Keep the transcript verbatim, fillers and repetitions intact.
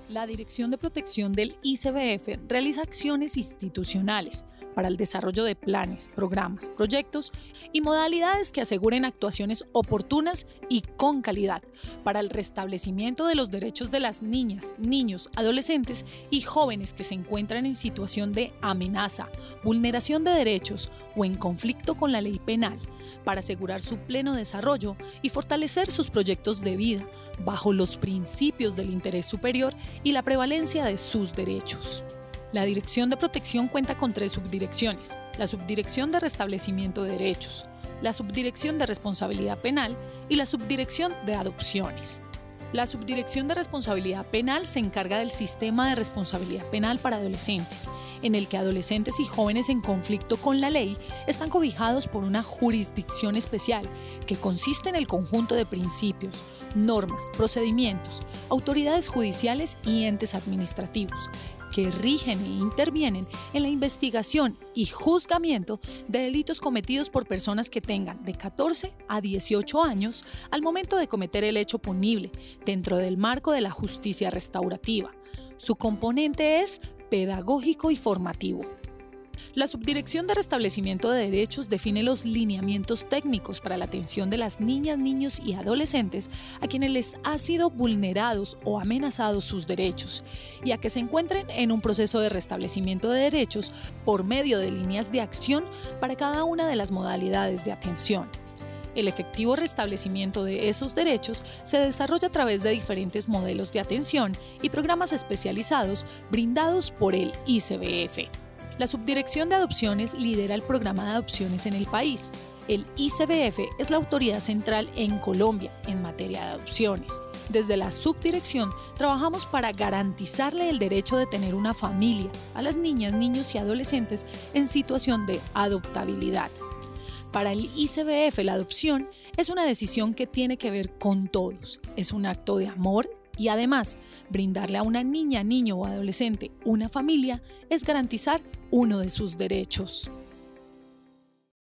La Dirección de Protección del I C B F realiza acciones institucionales para el desarrollo de planes, programas, proyectos y modalidades que aseguren actuaciones oportunas y con calidad para el restablecimiento de los derechos de las niñas, niños, adolescentes y jóvenes que se encuentran en situación de amenaza, vulneración de derechos o en conflicto con la ley penal, para asegurar su pleno desarrollo y fortalecer sus proyectos de vida bajo los principios del interés superior y la prevalencia de sus derechos. La Dirección de Protección cuenta con tres subdirecciones: la Subdirección de Restablecimiento de Derechos, la Subdirección de Responsabilidad Penal y la Subdirección de Adopciones. La Subdirección de Responsabilidad Penal se encarga del sistema de responsabilidad penal para adolescentes, en el que adolescentes y jóvenes en conflicto con la ley están cobijados por una jurisdicción especial que consiste en el conjunto de principios, normas, procedimientos, autoridades judiciales y entes administrativos que rigen e intervienen en la investigación y juzgamiento de delitos cometidos por personas que tengan de catorce a dieciocho años al momento de cometer el hecho punible, dentro del marco de la justicia restaurativa. Su componente es pedagógico y formativo. La Subdirección de Restablecimiento de Derechos define los lineamientos técnicos para la atención de las niñas, niños y adolescentes a quienes les ha sido vulnerados o amenazados sus derechos y a que se encuentren en un proceso de restablecimiento de derechos por medio de líneas de acción para cada una de las modalidades de atención. El efectivo restablecimiento de esos derechos se desarrolla a través de diferentes modelos de atención y programas especializados brindados por el I C B F. La Subdirección de Adopciones lidera el programa de adopciones en el país. El I C B F es la autoridad central en Colombia en materia de adopciones. Desde la subdirección trabajamos para garantizarle el derecho de tener una familia a las niñas, niños y adolescentes en situación de adoptabilidad. Para el I C B F, la adopción es una decisión que tiene que ver con todos. Es un acto de amor y además, brindarle a una niña, niño o adolescente una familia es garantizar uno de sus derechos.